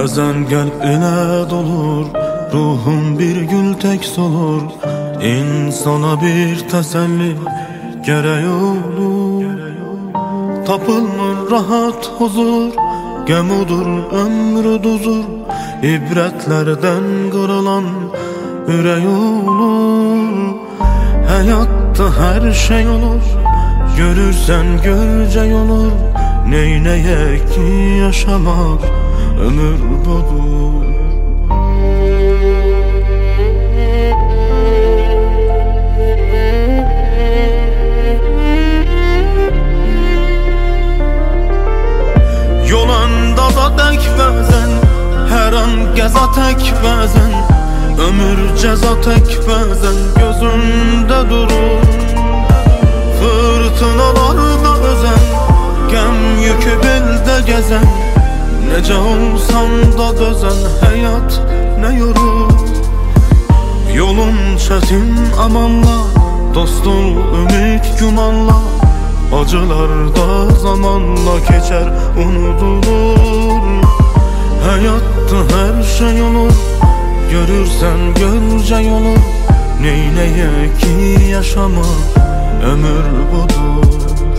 Bazen kalp ile dolur, ruhum bir gül tek solur. İnsana bir teselli gerek olur. Tapılmır rahat huzur, gemudur ömrü duzur. İbretlerden kırılan ürek olur. Hayatta her şey olur, görürsen görce olur. Neyneyek ki yaşamak ömür budur. Yolanda da tek bazen, her an geza tek bazen. Ömür ceza tek bazen gözünde durur. Fırtınalarda özen, gem yükü belde gezen. Nece olsan da dözen, hayat ne yorur. Yolun çetin amanla, dost ol ümit gümanla. Acılar da zamanla geçer unutulur. Hayatta her şey olur, görürsen görce olur. Neyleye ki yaşama ömür budur.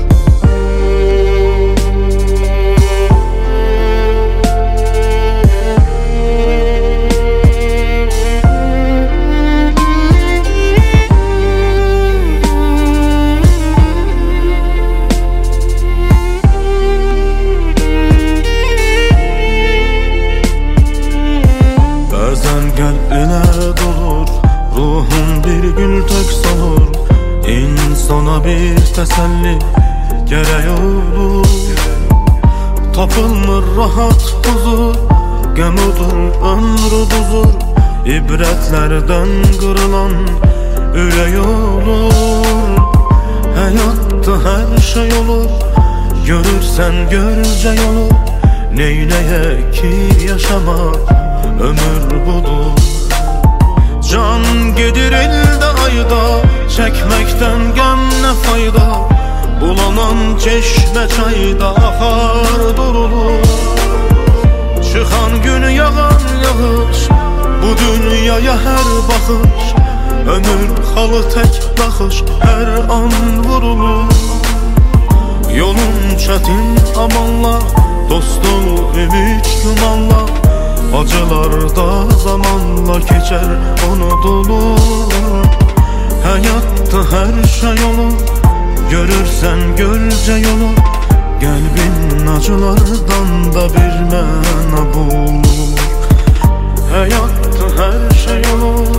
Kalbine dolur, ruhum bir gül tek solur. İnsana bir teselli gerek olur. Tapılmır rahat huzur, gemudur ömrü duzur. İbretlerden kırılan ürek olur. Hayatta her şey olur, görürsen görce olur. Neyleye ki yaşamak ömür budur. Can gelir elde ayda, çekmekten gem ne fayda. Bulanan çeşme çayda akar durulur. Çıkan gün yağan yağış, bu dünyaya her bakış. Ömür halı tek bakış, her an vurulur. Yolun çetin amanla, dost ol ümit gümanla. Acılar da zamanla geçer unutulur. Hayatta her şey olur, görürsen görce olur. Kalbin acılardan da bir mena bulur. Hayatta her şey olur.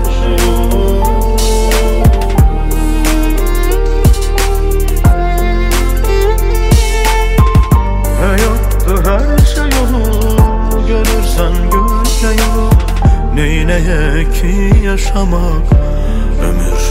Hayatta her şey olur, görürsen görce olur. Neyleye ki yaşamak ömür